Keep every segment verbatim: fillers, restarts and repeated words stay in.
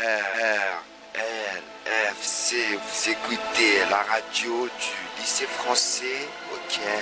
R, L, F, C, vous écoutez la radio du lycée français au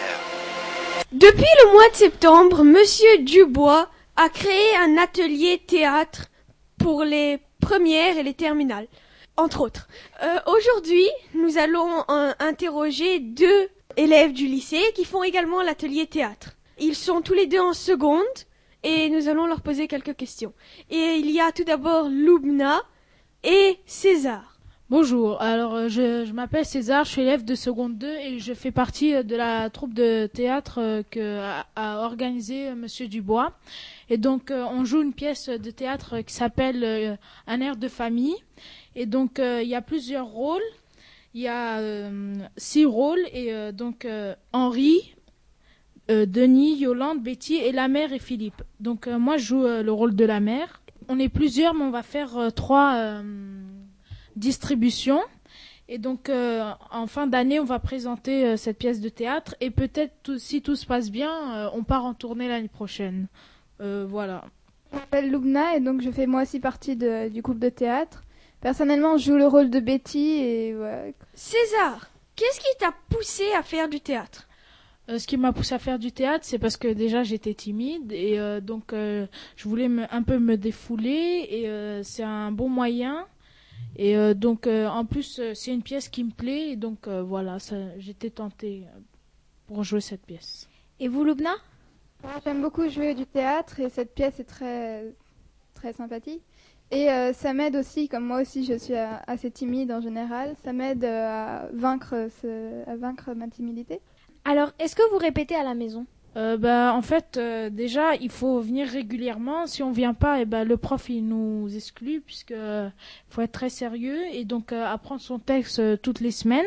Caire. Depuis le mois de septembre, Monsieur Dubois a créé un atelier théâtre pour les premières et les terminales, entre autres. Euh, aujourd'hui, nous allons euh, interroger deux élèves du lycée qui font également l'atelier théâtre. Ils sont tous les deux en seconde et nous allons leur poser quelques questions. Et il y a tout d'abord Loubna et César. Bonjour, alors je, je m'appelle César, je suis élève de seconde deux et je fais partie de la troupe de théâtre que a, a organisé Monsieur Dubois. Et donc euh, on joue une pièce de théâtre qui s'appelle euh, Un air de famille. Et donc euh, il y a plusieurs rôles, il y a euh, six rôles et euh, donc euh, Henri, euh, Denis, Yolande, Betty et la mère et Philippe. Donc euh, moi je joue euh, le rôle de la mère. On est plusieurs mais on va faire euh, trois euh, distributions. Et donc euh, en fin d'année on va présenter euh, cette pièce de théâtre et peut-être tout, si tout se passe bien euh, on part en tournée l'année prochaine. Euh, voilà. Je m'appelle Loubna et donc je fais moi aussi partie de, du groupe de théâtre. Personnellement, je joue le rôle de Betty et voilà. César, qu'est-ce qui t'a poussé à faire du théâtre ? Euh, ce qui m'a poussé à faire du théâtre, c'est parce que déjà j'étais timide et euh, donc euh, je voulais me, un peu me défouler et euh, c'est un bon moyen. Et euh, donc euh, en plus euh, c'est une pièce qui me plaît et donc euh, voilà, ça, j'étais tentée pour jouer cette pièce. Et vous, Loubna ? J'aime beaucoup jouer du théâtre et cette pièce est très, très sympathique. Et euh, ça m'aide aussi, comme moi aussi je suis euh, assez timide en général, ça m'aide euh, à, vaincre ce, à vaincre ma timidité. Alors, est-ce que vous répétez à la maison ? Euh, bah, en fait, euh, déjà, il faut venir régulièrement. Si on vient pas, et ben le prof il nous exclut puisque euh, faut être très sérieux et donc euh, apprendre son texte euh, toutes les semaines.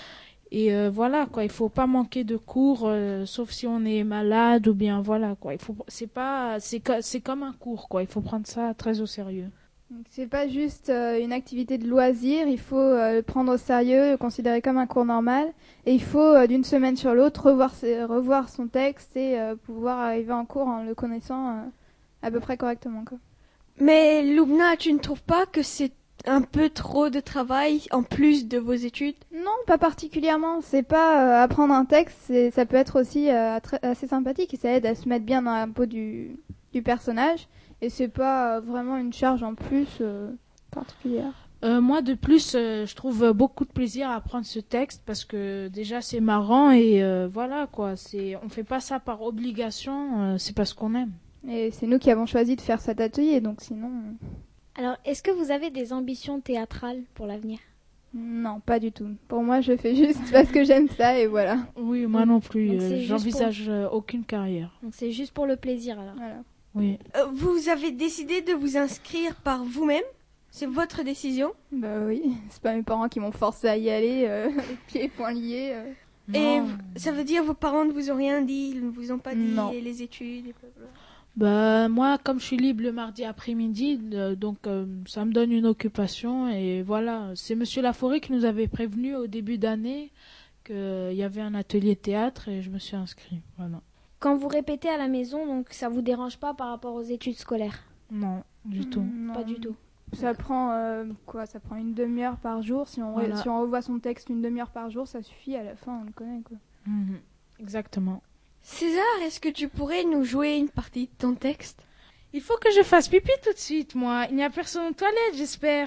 Et euh, voilà quoi, il faut pas manquer de cours, euh, sauf si on est malade ou bien voilà quoi. Il faut, c'est pas, c'est c'est comme un cours quoi. Il faut prendre ça très au sérieux. Donc, c'est pas juste euh, une activité de loisir, il faut euh, le prendre au sérieux, le considérer comme un cours normal. Et il faut euh, d'une semaine sur l'autre revoir, ses, revoir son texte et euh, pouvoir arriver en cours en le connaissant euh, à peu près correctement, quoi. Mais Loubna, tu ne trouves pas que c'est un peu trop de travail en plus de vos études ? Non, pas particulièrement. C'est pas euh, apprendre un texte, c'est, ça peut être aussi euh, très, assez sympathique et ça aide à se mettre bien dans la peau du, du personnage. Et c'est pas euh, vraiment une charge en plus euh, particulière. Euh, moi, de plus, euh, je trouve beaucoup de plaisir à apprendre ce texte parce que déjà c'est marrant et euh, voilà quoi. C'est, on fait pas ça par obligation, euh, c'est parce qu'on aime. Et c'est nous qui avons choisi de faire cet atelier, donc sinon. Euh... Alors, est-ce que vous avez des ambitions théâtrales pour l'avenir ? Non, pas du tout. Pour moi, je fais juste parce que j'aime ça et voilà. Oui, moi non plus. Euh, j'envisage pour... euh, aucune carrière. Donc c'est juste pour le plaisir alors. Voilà. Oui. Euh, vous avez décidé de vous inscrire par vous-même ? C'est votre décision ? Bah oui, c'est pas mes parents qui m'ont forcé à y aller, euh, les pieds et poings liés. Euh. Et ça veut dire vos parents ne vous ont rien dit, ils ne vous ont pas dit non. les études et blablabla. Bah moi, comme je suis libre le mardi après-midi, euh, donc euh, ça me donne une occupation et voilà. C'est Monsieur Laforêt qui nous avait prévenu au début d'année qu'il y avait un atelier théâtre et je me suis inscrite. Voilà. Quand vous répétez à la maison, donc ça vous dérange pas par rapport aux études scolaires ? Non, du tout. Non. Pas du tout. Ça prend euh, quoi ? Ça prend une demi-heure par jour. Si on, Voilà. si on revoit son texte une demi-heure par jour, ça suffit. À la fin, on le connaît, quoi. Mmh, exactement. César, est-ce que tu pourrais nous jouer une partie de ton texte ? Il faut que je fasse pipi tout de suite, moi. Il n'y a personne aux toilettes, j'espère.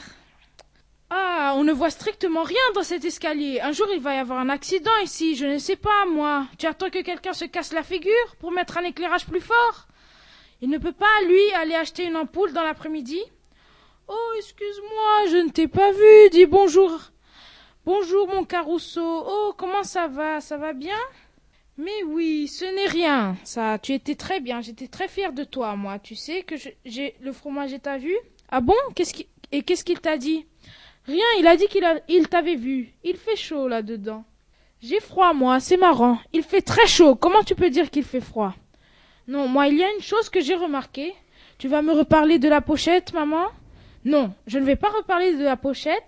Ah, on ne voit strictement rien dans cet escalier. Un jour, il va y avoir un accident ici, je ne sais pas, moi. Tu attends que quelqu'un se casse la figure pour mettre un éclairage plus fort ? Il ne peut pas, lui, aller acheter une ampoule dans l'après-midi ? Oh, excuse-moi, je ne t'ai pas vu. Dis bonjour. Bonjour, mon Caruso. Oh, comment ça va ? Ça va bien ? Mais oui, ce n'est rien, ça. Tu étais très bien. J'étais très fière de toi, moi. Tu sais que je, j'ai le fromage, t'as vu ? Ah bon ? Qu'est-ce qui, et qu'est-ce qu'il t'a dit ? Rien, il a dit qu'il a, il t'avait vu. Il fait chaud là-dedans. J'ai froid, moi, c'est marrant. Il fait très chaud. Comment tu peux dire qu'il fait froid ? Non, moi, il y a une chose que j'ai remarquée. Tu vas me reparler de la pochette, maman ? Non, je ne vais pas reparler de la pochette,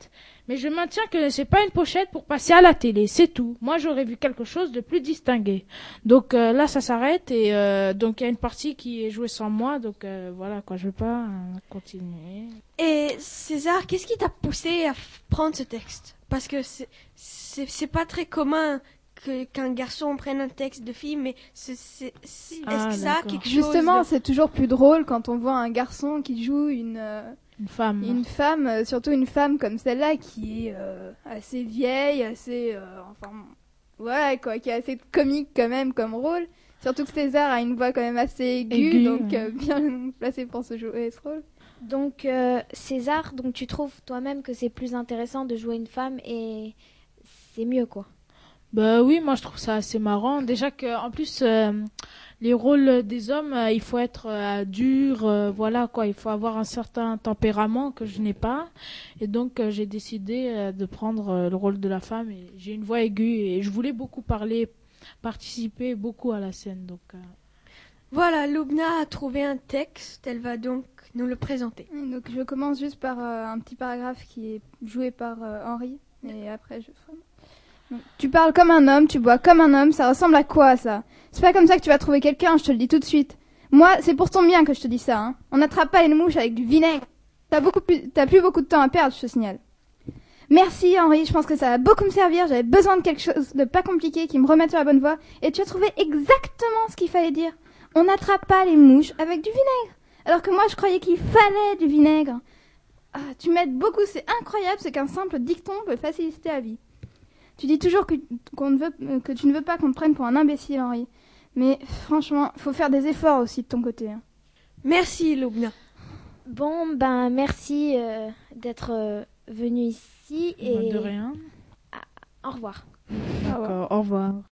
Mais je maintiens que c'est pas une pochette pour passer à la télé, c'est tout. Moi, j'aurais vu quelque chose de plus distingué. Donc euh, là, ça s'arrête et euh, donc il y a une partie qui est jouée sans moi. Donc euh, voilà quoi, je veux pas euh, continuer. Et César, qu'est-ce qui t'a poussé à f- prendre ce texte? Parce que c'est, c'est, c'est pas très commun que, qu'un garçon prenne un texte de fille, mais c'est, c'est, c'est- Ah, est-ce que ça a d'accord. quelque chose Justement, de... c'est toujours plus drôle quand on voit un garçon qui joue une, euh, Une femme. une femme, euh, surtout une femme comme celle-là qui est euh, assez vieille, assez, euh, enfin, voilà quoi, qui est assez comique quand même comme rôle. Surtout que César a une voix quand même assez aiguë, Aiguë, donc ouais. euh, bien placé pour se jouer ce rôle. Donc, euh, César, donc tu trouves toi-même que c'est plus intéressant de jouer une femme et c'est mieux, quoi. Bah oui, moi je trouve ça assez marrant. Déjà que en plus euh, les rôles des hommes, euh, il faut être euh, dur, euh, voilà quoi, il faut avoir un certain tempérament que je n'ai pas. Et donc euh, j'ai décidé euh, de prendre euh, le rôle de la femme. Et j'ai une voix aiguë et je voulais beaucoup parler, participer beaucoup à la scène. Donc euh, Voilà, Loubna a trouvé un texte, elle va donc nous le présenter. Et donc je commence juste par euh, un petit paragraphe qui est joué par euh, Henri, et après je ferai. Donc, tu parles comme un homme, tu bois comme un homme, ça ressemble à quoi ça? C'est pas comme ça que tu vas trouver quelqu'un, je te le dis tout de suite. Moi, c'est pour ton bien que je te dis ça, hein. On n'attrape pas une mouche avec du vinaigre. T'as beaucoup plus, t'as plus beaucoup de temps à perdre, je te signale. Merci Henri, je pense que ça va beaucoup me servir, j'avais besoin de quelque chose de pas compliqué qui me remette sur la bonne voie, et tu as trouvé exactement ce qu'il fallait dire. On n'attrape pas les mouches avec du vinaigre. Alors que moi, je croyais qu'il fallait du vinaigre. Ah, tu m'aides beaucoup, c'est incroyable ce qu'un simple dicton peut faciliter la vie. Tu dis toujours que, qu'on ne veut, que tu ne veux pas qu'on te prenne pour un imbécile, Henri. Mais franchement, faut faire des efforts aussi de ton côté. Hein. Merci Loubna. Bon, ben merci euh, d'être euh, venu ici et de rien. au revoir. D'accord, au revoir.